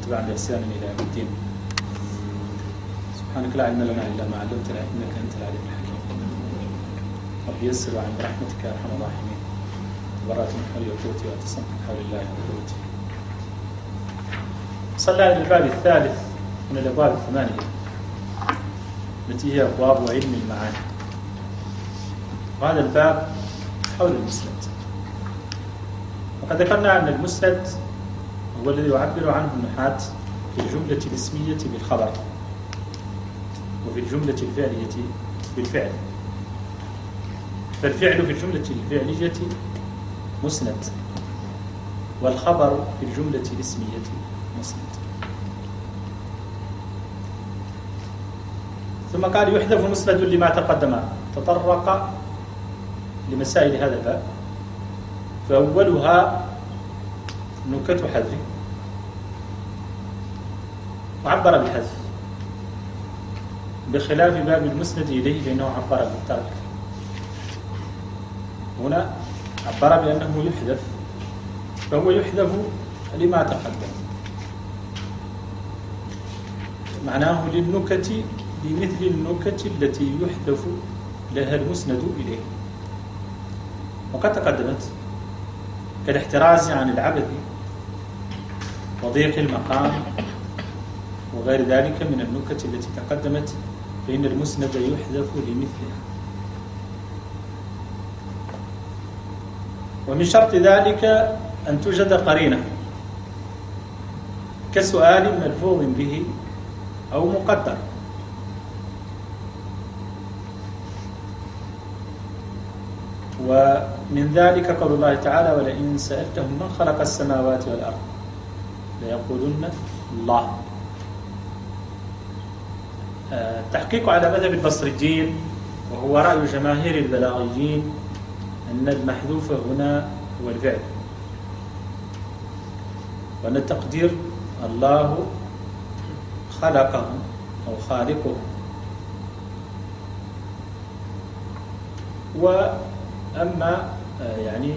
تبعا بإحسان إلى يوم الدين. سبحانك لا علم لنا إلا ما علمتنا إنك أنت العليم الحكيم. رب يسر وعن برحمتك يا أرحم الراحمين. تبرأت من حولي وقوتي واعتصمت من حول الله وقوتي. صلى إلى الباب الثالث من الأبواب الثمانية التي هي أبواب علم المعاني. وهذا الباب حول المسند. وقد ذكرنا أن المسند هو الذي يعبر عنه النحاة في الجملة الاسمية بالخبر، وفي الجملة الفعلية بالفعل. فالفعل في الجملة الفعلية مسند، والخبر في الجملة الاسمية مسند. ثم قال يحذف مسند لما تقدم. تطرق لمسائل هذا الباب، فأولها نكت حذف، وعبر بالحذف بخلاف باب المسند إليه فإنه عبر بالترك. هنا عبر بأنه يحذف، فهو يحذف لما تقدم، معناه للنكت بمثل النكت التي يحذف لها المسند إليه. وقد تقدمت كالاحتراز عن العبث وضيق المقام وغير ذلك من النكت التي تقدمت، فإن المسند يحذف لمثلها. ومن شرط ذلك أن توجد قرينة كسؤال ملفوظ به أو مقدر. ومن ذلك قول الله تعالى ولئن سألتهم من خلق السماوات والأرض ليقولن الله. التحقيق على مذهب البصريين وهو رأي جماهير البلاغيين أن المحذوف هنا هو الفعل، وأن التقدير الله خلقهم أو خالقهم. وأما يعني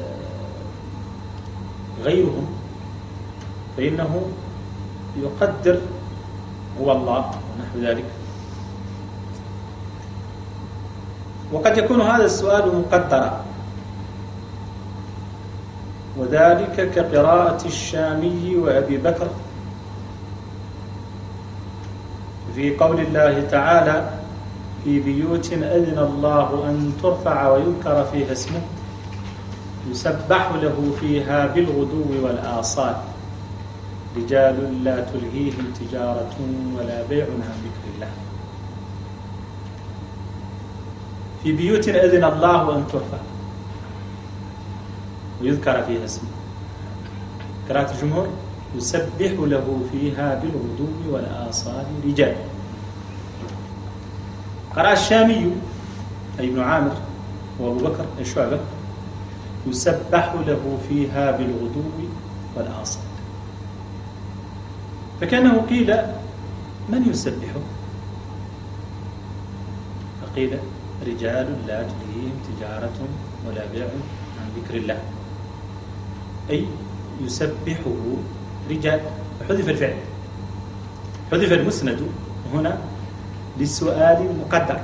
غيرهم فإنه يقدر هو الله ونحو ذلك. وقد يكون هذا السؤال مقدرا، وذلك كقراءة الشامي وأبي بكر في قول الله تعالى في بيوت أذن الله أن ترفع ويذكر فيها اسمه يسبح له فيها بالغدو والآصال رجال لا تلهيهم تجارة ولا بيع عن ذكر الله. في بيوت أذن الله أن ترفع ويذكر فيها اسمه. قراءة الجمهور يسبح له فيها بالغدو والآصال رجال. قرأ الشامي أي ابن عامر وأبو بكر الشعبة يسبح له فيها بالغدو والآصال. فكانه قيل من يسبحه؟ فقيل رجال لا تلهيهم تجارة ولا بيع عن ذكر الله، أي يسبحه رجال. فحذف الفعل، حذف المسند هنا للسؤال مقدر.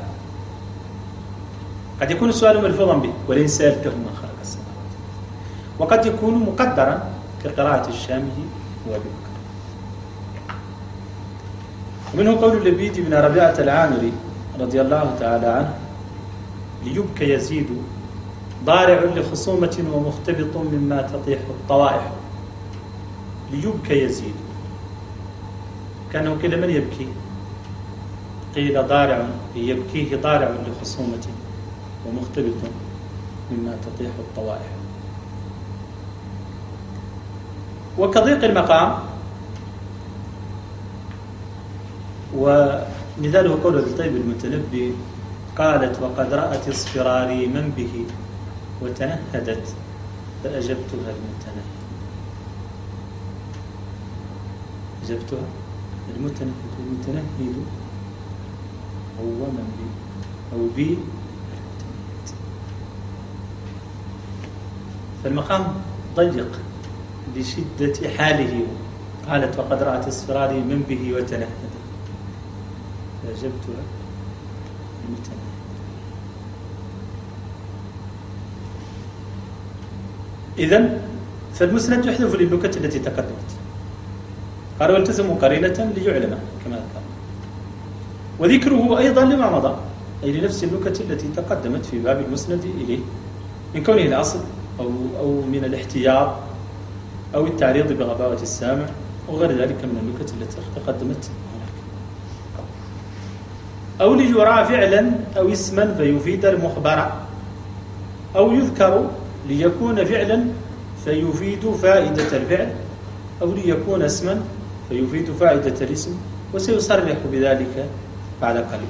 قد يكون السؤال ملفوظا به ولئن سألتهم من خلق السماوات، وقد يكون مقدرا كقراءة الشامي وأبي بكر. ومنه قول لبيد بن ربيعة العامري رضي الله تعالى عنه ليبكى يزيد ضارع لخصومة ومختبط مما تطيح الطوائح. ليبكى يزيد، كانه قيل من يبكي؟ قيل ضارع يبكيه ضارع لخصومة ومختبط مما تطيح الطوائح. وكضيق المقام، ومثاله قول الطيب المتنبي قالت وقد رأت اصفراري من به وتنهدت فأجبتها المتنهد. أجبتها المتنهد، المتنهد هو من بي أو بي المتنهد. فالمقام ضيق لشدة حاله قالت وقد رأت اصفراري من به وتنهد، فأجبت المتنهد. إذن فالمسند يحذف للنكت التي تقدمت. قال والتزموا قرينة ليعلم كما قال، وذكره أيضا لما مضى، أي لنفس النكت التي تقدمت في باب المسند إليه من كونه الأصل أو من الاحتياط أو التعريض بغباوة السامع وغير ذلك من النكت التي تقدمت هناك، أو ليرى فعلا أو اسما فيفيد المخبر، أو يذكر ليكون فعلا فيفيد فائدة الفعل، أو ليكون اسما فيفيد فائدة الاسم، وسيصرح بذلك بعد قليل.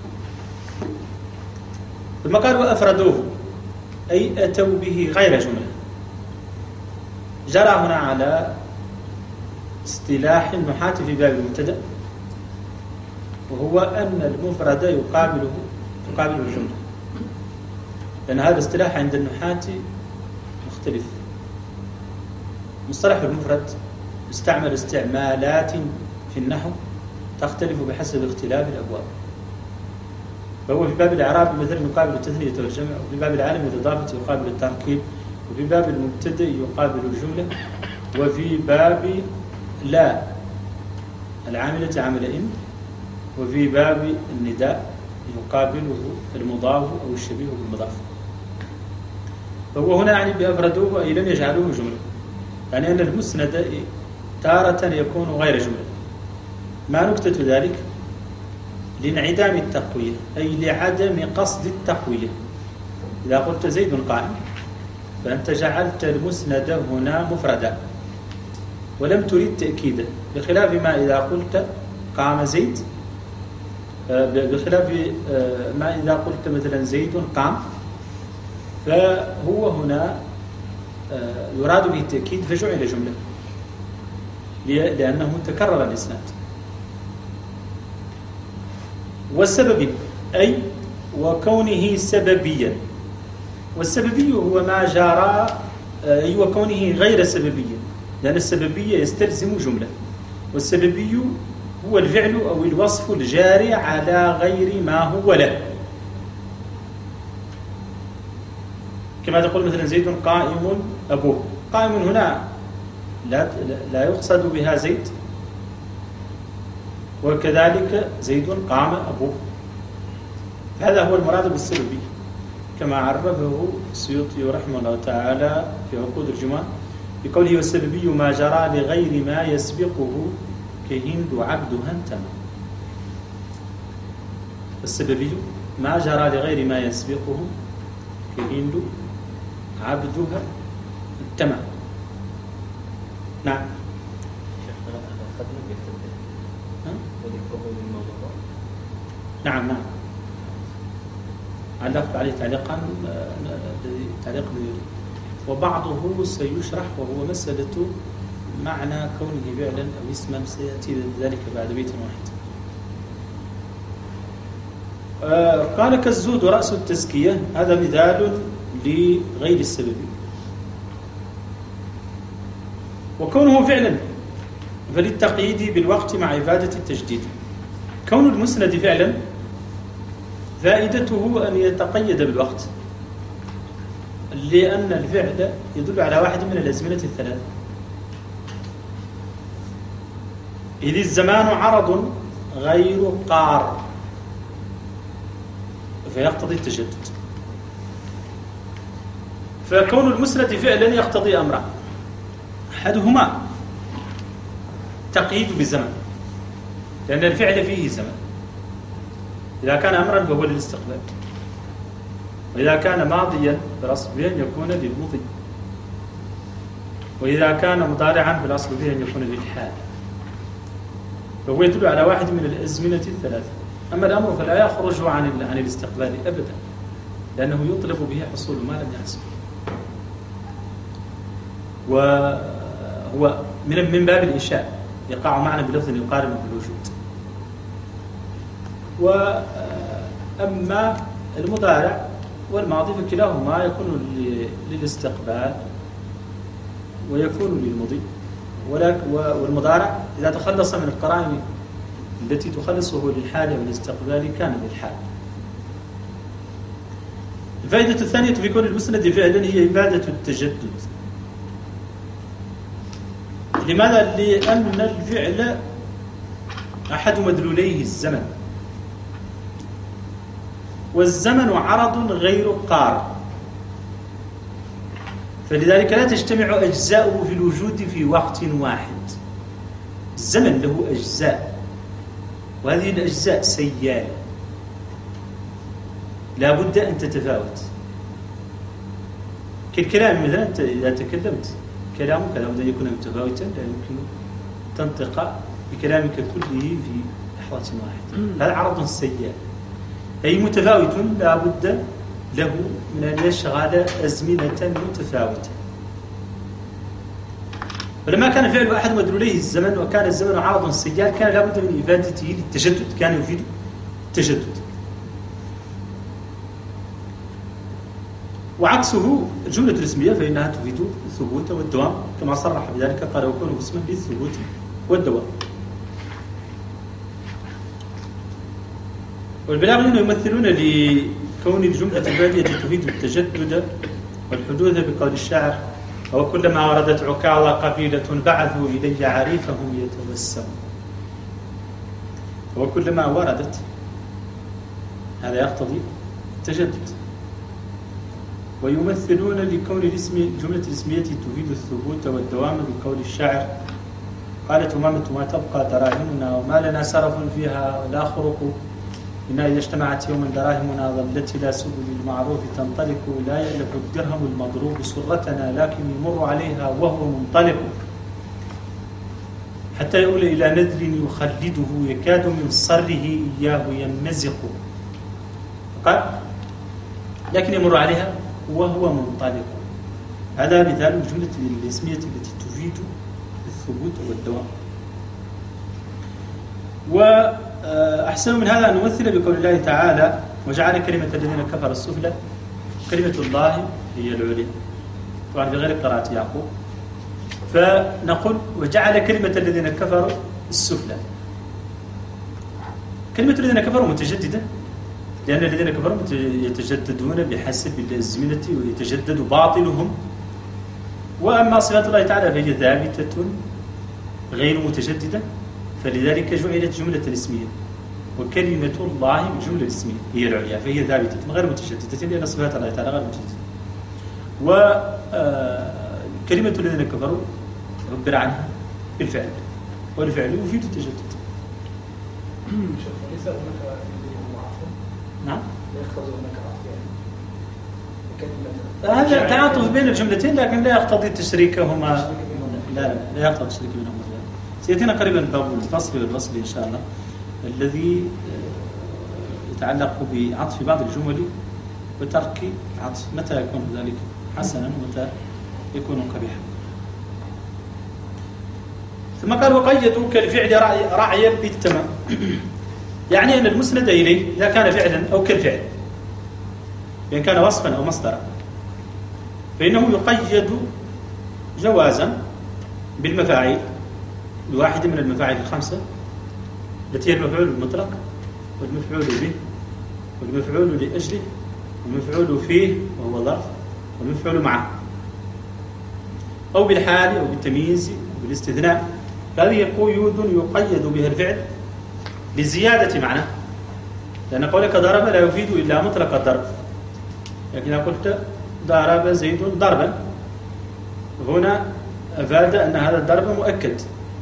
ثم قال وأفردوه أي أتوا به غير جملة. جرى هنا على اصطلاح النحاة في باب المبتدأ، وهو أن المفرد يقابله الجملة، لأن هذا الاصطلاح عند النحاة مختلف. مصطلح المفرد يستعمل استعمالات في النحو تختلف بحسب اختلاف الأبواب، فهو في باب الإعراب مثلا يقابل التثنية والجمع، وفي باب العالم الإضافة يقابل التركيب، وفي باب المبتدأ يقابل الجملة، وفي باب لا العاملة عامل إن، وفي باب النداء يقابله المضاف أو الشبيه بالمضاف. فهو هنا يعني بأفردوه أي لم يجعلوه جملة، يعني أن المسند تارة يكون غير جملة. ما نكتة ذلك؟ لانعدام التقوية، أي لعدم قصد التقوية. إذا قلت زيد قائم فأنت جعلت المسند هنا مفردا ولم تريد تأكيده، بخلاف ما إذا قلت قام زيد، بخلاف ما إذا قلت مثلا زيد قام، فهو هنا يراد به التأكيد فجعل جملة لأنه تكرر الإسناد. والسبب أي وكونه سببيا، والسببي هو ما جرى أي وكونه غير سببيا، لأن السببية يستلزم جملة، والسببي هو الفعل أو الوصف الجاري على غير ما هو له، كما تقول مثلا زيد قائم أبوه. قائم هنا لا يقصد بها زيد، وكذلك زيد قام أبوه، هذا هو المراد بالسببي كما عرفه السيوطي رحمه الله تعالى في عقود الجمال بقوله والسببي ما جرى لغير ما يسبقه كهند عبدها انتمى. السببي ما جرى لغير ما يسبقه كهند عبدها انتمى. نعم. نعم علقت عليه تعليقا تعليق وبعضه سيشرح، وهو مسألة معنى كونه فعلا أو اسما، سيأتي ذلك بعد بيت واحد. قال كالزهد رأس التزكية، هذا مثال لغير السبب. وكونه فعلا فللتقييد بالوقت مع إفادة التجديد. كون المسند فعلا فائدته أن يتقيد بالوقت، لأن الفعل يدل على واحد من الأزمنة الثلاث، إذ الزمان عرض غير قار فيقتضي التجدد. فكون المسند فعلا يقتضي أمران، أحدهما تقييد بالزمن، لأن الفعل فيه زمن، إذا كان أمرا فهو للاستقبال، وإذا كان ماضيا فالأصل به أن يكون للمضي، وإذا كان مضارعا فالأصل به أن يكون للحال، فهو يدل على واحد من الأزمنة الثلاثة. أما الأمر فلا يخرج عن الاستقبال أبدا، لأنه يطلب به حصول ما لم يحصل، وهو من باب الإنشاء، يقع معنا بلفظ يقارن بالوجود. وأما المضارع والماضي فكلاهما يكون للاستقبال ويكون للمضي، والمضارع إذا تخلص من القرائن التي تخلصه للحال والاستقبال كان للحال. الفائدة الثانية في كون المسند فعلا هي إفادة التجدد. لماذا؟ لأن الفعل أحد مدلوليه الزمن، والزمن عرض غير قار، فلذلك لا تجتمع أجزاؤه في الوجود في وقت واحد. الزمن له أجزاء، وهذه الأجزاء سيالة لا بد أن تتفاوت. كالكلام مثلا، أنت إذا تكلمت كلامك لا بد أن يكون متفاوتا، لا يمكن تنطق بكلامك كله في لحظة واحدة. هذا عرض سيال، أي متفاوت لا بد له من أن يشغل أزمنة متفاوتة. ولما كان فعل أحد مدلوليه الزمن وكان الزمن عرضا سيال كان لا بد من إفادته للتجدد، كان يفيد التجدد. وعكسه الجملة الاسمية فإنها تفيد الثبوت والدوام، كما صرح بذلك قال وكونه اسما للثبوت والدوام. والبلاغيون يمثلون لكون الجملة البادية تفيد التجدد والحدوث بقول الشاعر وكلما وردت عكاظ قبيلة بعثوا إلي عريفهم يتوسم. وكلما وردت هذا يقتضي التجدد. ويمثلون لكون الجملة الاسمية تفيد الثبوت والدوام بقول الشاعر قالت أمامة ما تبقى دراهمنا وما لنا سرف فيها ولا خرق إنا إذا اجتمعت يوما دراهمنا ظلت إلى سبل المعروف تنطلق لا يألف الدرهم المضروب سرتنا لكن يمر عليها وهو منطلق حتى يؤول إلى نذر يخلده يكاد من صره إياه يمزق. قال لكن يمر عليها وهو منطلق. هذا مثال الجملة الاسمية التي تفيد الثبوت والدوام. وأحسن من هذا أن نمثل بقول الله تعالى وجعل كلمة الذين كفروا السفلى كلمة الله هي العليا، طبعا في غير قراءة يعقوب. فنقول وجعل كلمة الذين كفروا السفلى. كلمة الذين كفروا متجددة لأن الذين كفروا يتجددون بحسب الأزمنة ويتجدد باطلهم. وأما صفات الله تعالى فهي ثابتة غير متجددة، فلذلك جعلت جملة اسمية. وكلمة الله جملة اسمية هي العليا فهي ثابتة غير متجددة لأن صفات الله تعالى غير متجددة. وكلمة الذين كفروا عبر عنها بالفعل، والفعل يفيد التجدد. ليس هناك نعم يقتضي هناك هذا تعاطف بين الجملتين لكن لا يقتضي تشريكهما. لا يقتضي تشريك بينهما. سيأتينا قريبا باب الفصل والوصل إن شاء الله الذي يتعلق بعطف بعض الجمل وترك عطف، متى يكون ذلك حسنا ومتى يكون قبيحا. ثم قال وقيدوا كالفعل رعيا بالتمام، يعني أن المسند إليه إذا كان فعلا أو كالفعل إن كان وصفا أو مصدرا فإنه يقيد جوازا بالمفاعيل بواحد من المفاعيل الخمسة التي هي المفعول المطلق والمفعول به والمفعول لأجله والمفعول فيه وهو ظرف والمفعول معه، أو بالحال أو بالتمييز أو بالاستثناء. هذه قيود يقيد بها الفعل لزيادة معنى، لأن قولك ضرب لا يفيد إلا مطلق الضرب. لكن إذا قلت ضرب زيد ضربا هنا أفاد أن هذا الضرب مؤكد.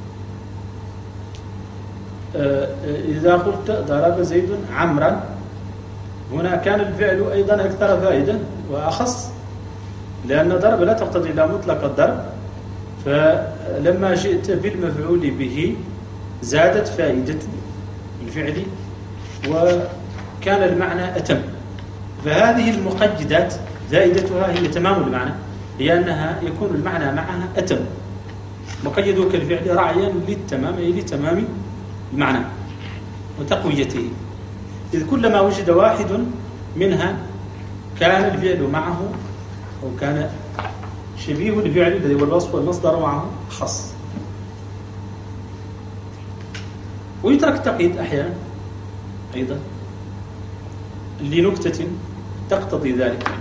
إذا قلت ضرب زيد عمرا هنا كان الفعل أيضا أكثر فائدة وأخص، لأن ضرب لا تقتضي إلا مطلق الضرب، فلما جئت بالمفعول به زادت فائدة الفعل وكان المعنى أتم. فهذه المقيدات فائدتها هي تمام المعنى، هي أنها يكون المعنى معها أتم. مقيدوا كالفعل رعيا للتمام أي لتمام المعنى وتقويته، إذ كلما وجد واحد منها كان الفعل معه أو كان شبيه الفعل الذي هو الوصف والمصدر معه خاص. ويترك التقييد أحيانا أيضا لنكتة تقتضي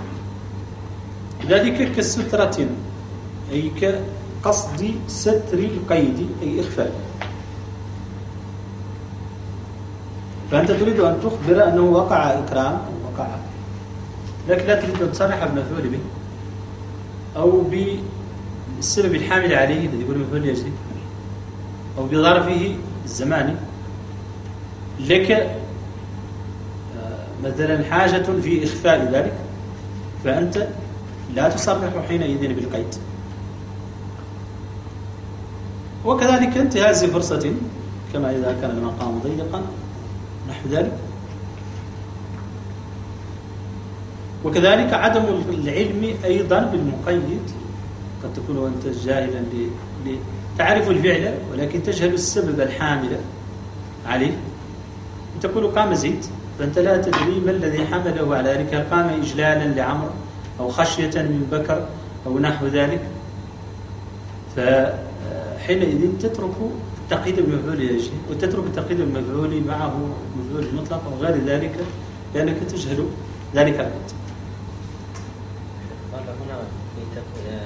ذلك كسترة، أي كقصد ستر القيد أي إخفاء. فأنت تريد أن تخبر أنه وقع إكرام أو وقع، لكن لا تريد أن تصرح بمفعول به أو بالسبب الحامل عليه الذي يقول مفعول يجري أو بظرفه الزماني. لك مثلا حاجة في إخفاء ذلك، فأنت لا تصرح حينئذ بالقيد. وكذلك انتهاز فرصة كما إذا كان المقام ضيقا نحو ذلك. وكذلك عدم العلم أيضا بالمقيد، قد تكون أنت جاهلا تعرف الفعل ولكن تجهل السبب الحامل عليه. تقول قام زيد، فأنت لا تدري ما الذي حمله على ذلك، قام إجلالا لعمر أو خشية من بكر أو نحو ذلك. فحينئذ تترك التقييد بالمفعول يجري وتترك التقييد بالمفعول معه مفعول المطلق أو غير ذلك، لأنك تجهل ذلك القيد. قال هنا في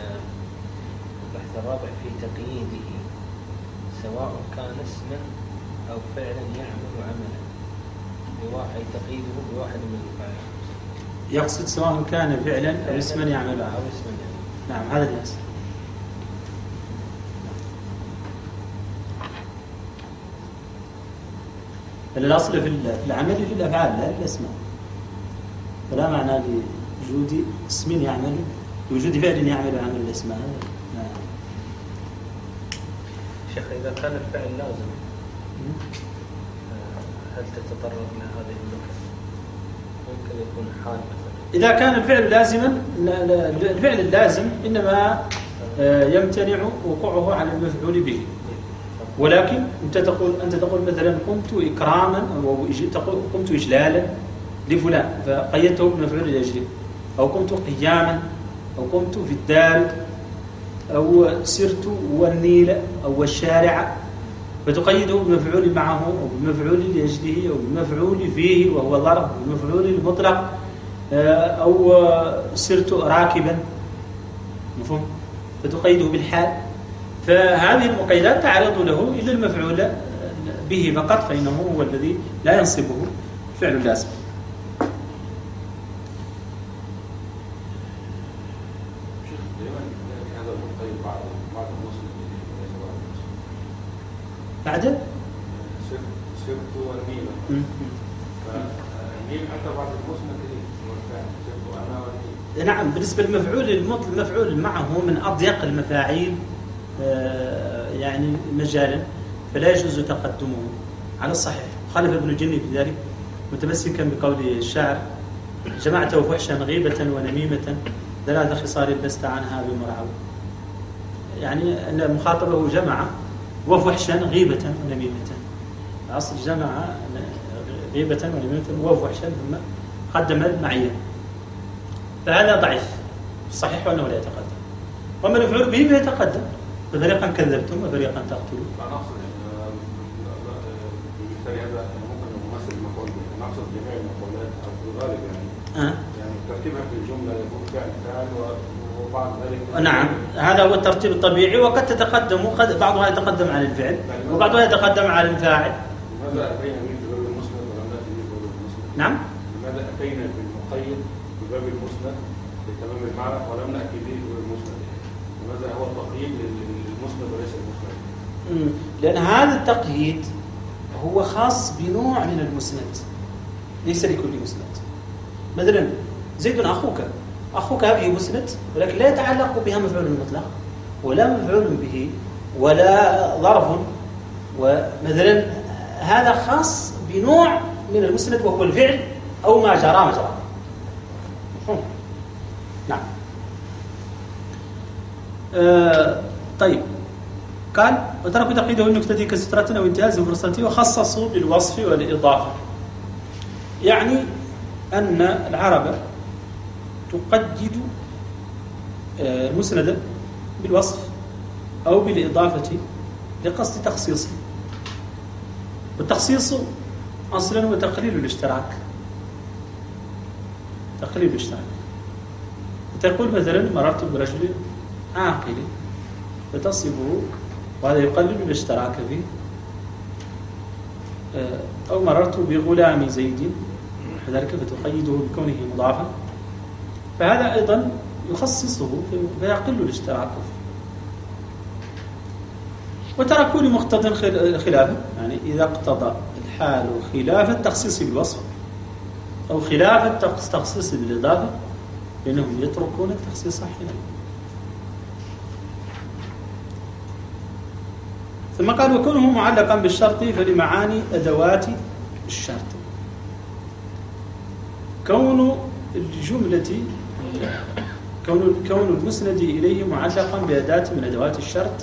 البحث الرابع في تقييده سواء كان اسما أو فعلا يعمل عملا بواحد، تقييده بواحد من الفاعل. يقصد سواء كان فعلا أو اسما يعمل أو اسما يعمل. نعم هذا الياس. الأصل في العمل في الأفعال لا الأسماء، فلا معنى لوجود اسم يعمل لوجود فعل يعمل عمل الأسماء. شيخ إذا كان الفعل لازم هل تتطرق لهذه النكت؟ ممكن يكون حال مثلا. إذا كان الفعل لازما، الفعل اللازم إنما يمتنع وقوعه على المفعول به. ولكن أنت تقول مثلا قمت إكراما أو قمت إجلالا لفلان فقيدته بمفعول الأجل، أو قمت قياما أو قمت في الدار أو سرت والنيل أو الشارع، فتقيده بمفعول معه أو بمفعول لأجله أو بمفعول فيه وهو ظرف، بمفعول المطلق، أو سرت راكبا، مفهوم؟ فتقيده بالحال. فهذه المقيدات تعرض له إلا المفعول به فقط، فإنه هو الذي لا ينصبه الفعل اللازم. بعد سرت والنيل فالنيل حتى بعد المسند سرت أنا والنيل. نعم، بالنسبة للمفعول المفعول معه من أضيق المفاعيل يعني مجالا، فلا يجوز تقدمه على الصحيح. خالف ابن الجني في ذلك متمسكا بقول الشاعر: جمعته فحشا غيبة ونميمة 3 خصال لست عنها بمرعو. يعني أن مخاطبه جمع وفحشا غيبة ونميمة، أصل جمع غيبة ونميمة وفحشا ثم قدم المعية، فهذا ضعيف. الصحيح أنه لا يتقدم، وما المفعول به فيتقدم. فريقا كذبتم وفريقا تقتلون. أنا أقصد بالتالي هذا ممكن نمثل المفعول به، نقصد جميع المفعولات أو في الغالب يعني ترتيبها في الجملة يكون فعل وبعد ذلك. نعم، هذا هو الترتيب الطبيعي، وقد تتقدم بعضها يتقدم على الفعل وبعضها يتقدم على الفاعل. لماذا أتينا به في باب المسند ولم نأتي به في باب المسند؟ نعم، لماذا أتينا بالمقيد في باب المسند لتمام المعنى ولم نأتي به في باب المسند؟ لماذا هو التقييد للمسند وليس المسند؟ لأن هذا التقييد هو خاص بنوع من المسند، ليس لكل مسند. مثلا زيد أخوك هذه مسند، ولكن لا يتعلق بها مفعول مطلق ولا مفعول به ولا ظرف، ومثلا هذا خاص بنوع من المسند وهو الفعل أو ما جرى مجرى. نعم. طيب، قال: وتركوا تقييده النكتة كسترة أو انتهاز فرصته، وخصصوا بالوصف والإضافة. يعني أن العرب تقيد المسند بالوصف أو بالإضافة لقصد تخصيصه. والتخصيص أصلا هو تقليل الاشتراك. تقليل الاشتراك. تقول مثلا مررت برجل عاقل فتصفه وهذا يقلل الاشتراك فيه، أو مررت بغلام زيد وذلك فتقيده بكونه مضافا، فهذا أيضا يخصصه فيقل الاشتراك فيه. وترى كل مقتضى خلافه، يعني إذا اقتضى الحال خلاف التخصيص بالوصف أو خلاف التخصيص بالإضافة لأنهم يتركون التخصيص حينئذ. ثم قال وكونه معلقا بالشرط فلمعاني أدوات الشرط. كون الجملة كون المسند إليه معلقا بأداة من أدوات الشرط،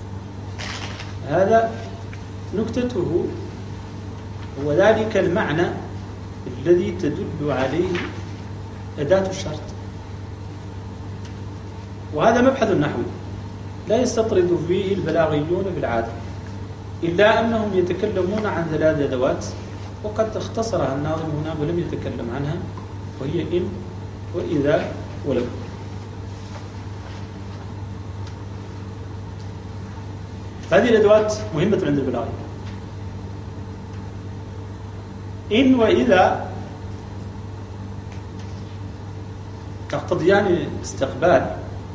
هذا نكتته هو ذلك المعنى الذي تدل عليه أداة الشرط. وهذا مبحث النحو لا يستطرد فيه البلاغيون بالعادة، إلا أنهم يتكلمون عن 3 أدوات وقد اختصرها الناظم هنا ولم يتكلم عنها، وهي إن وإذا ولو. هذه الأدوات مهمة عند البلاغي. إن وإذا تقتضيان الاستقبال،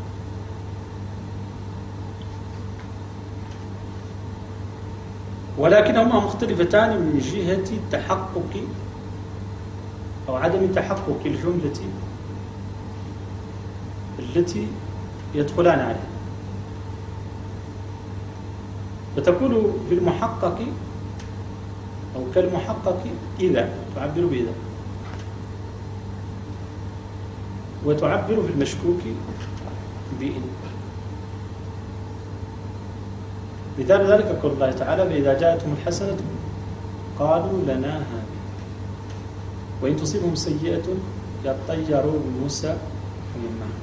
ولكنهما مختلفتان من جهة التحقق أو عدم تحقق الجملة التي يدخلان عليها. فتقول في المحقق أو كالمحقق إذا، تعبر بإذا، وتعبر في المشكوك بإن. مثال ذلك قول الله تعالى فإذا جاءتهم الحسنة قالوا لنا هذه وإن تصيبهم سيئة يطيروا بموسى ومن معه.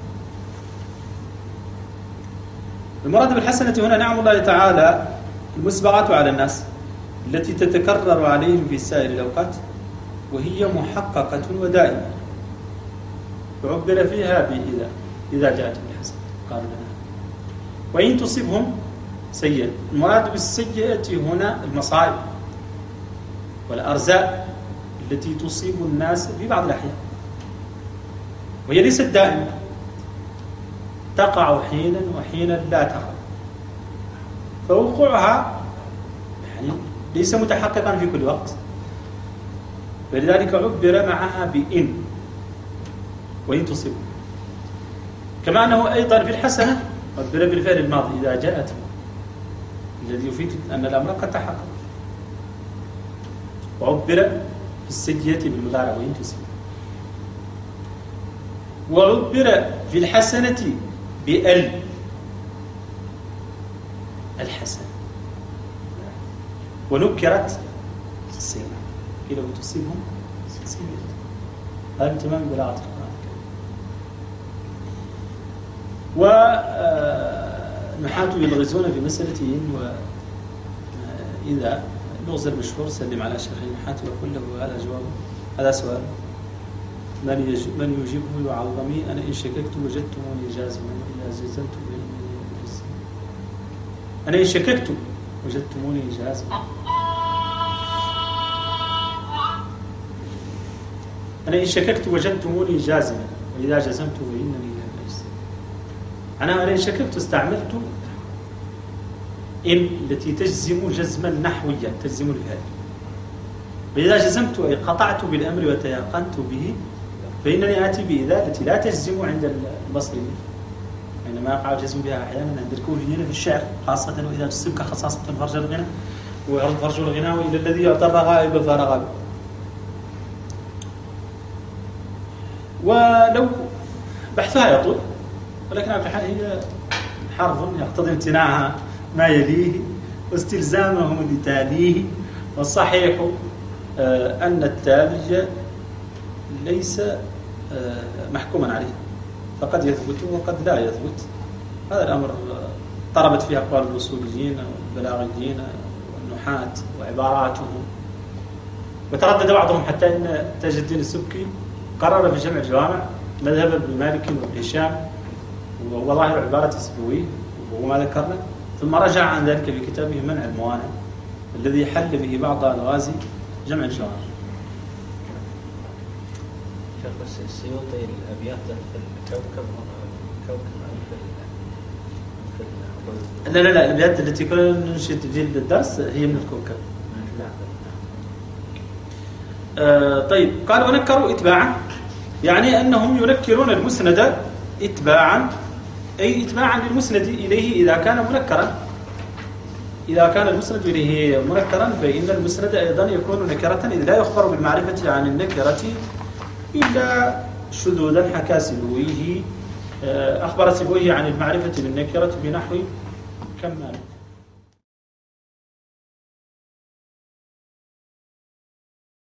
المراد بالحسنة هنا نعم الله تعالى المسبغات على الناس التي تتكرر عليهم في سائر الأوقات، وهي محققة ودائمة، وعبر فيها بإذا، إذا جاءتهم الحسنة قالوا لنا. وإن تصيبهم سيئة، المراد بالسيئة هنا المصائب والأرزاق التي تصيب الناس في بعض الأحيان، وهي ليست دائمة، تقع حينا وحينا لا تقع، فوقوعها يعني ليس متحققا في كل وقت، ولذلك عبر معها بإن وإن تصيب. كما أنه أيضا في الحسنة عبر بالفعل الماضي إذا جاءت، الذي يفيد أن الأمر قد تحقق، وعبر في السيئة بالمضارع وإن تصيب، وعبر في الحسنة بأل الحسنة، ونكرت السيئة إلى أن تصيبهم سيئة. هذا من تمام بلاغة القرآن الكريم. ونحاة يلغزون في مسألة إن وإذا. اللغز المشهور سلم على شيخ النحاة ويقول له هذا جواب، هذا سؤال من يجيبه يعظمي أنا إن شككت وجدتموني جازما وإذا زلزلت أنا إن شككت وجدتموني جازما، أنا إن شككت وجدتموني جازما وإذا جزمت فإنني لا أجزم. أنا إن شككت استعملت إن التي تجزم جزما نحويا، تجزم الفعل، وإذا جزمت أي قطعت بالأمر وتيقنت به فإنني آتي بإذا التي لا تجزم عند البصريين، إنما يقع الجزم بها أحيانا عند الكوفيين في الشعر خاصة، وإذا تصيبك خصاصة فرج الغنى وفرج الغنى إلى الذي يعتبر غائب فرغب. ولو بحثها يطول، ولكن على الحال هي حرف يقتضي امتناعها ما يليه واستلزامه لتاليه، والصحيح أن التالي ليس محكوما عليه، فقد يثبت وقد لا يثبت. هذا الأمر طربت فيه أقوال الأصوليين والبلاغيين النحاة وعباراتهم. وتردد بعضهم حتى أن تاج الدين السبكي قرر في جمع الجوامع مذهب ابن مالك وابن هشام وظاهر عبارة السبوي وما ذكرنا، ثم رجع عن ذلك في كتابه منع الموانع الذي حل به بعض نوازي جمع الجوامع. شيخ بس السيوطي الأبيات في الكوكب لا الأبيات التي كنا ننشد في الدرس هي من الكوكب. طيب قال ونكروا إتباعا، يعني أنهم ينكرون المسند إتباعا، أي إتباعا للمسند إليه إذا كان منكرا. إذا كان المسند إليه منكرا فإن المسند أيضا يكون نكرة، إذ لا يخبر بالمعرفة عن النكرة إلا شذوذا. حكى سيبويه أخبر سيبويه عن المعرفة للنكرة بنحو كمال.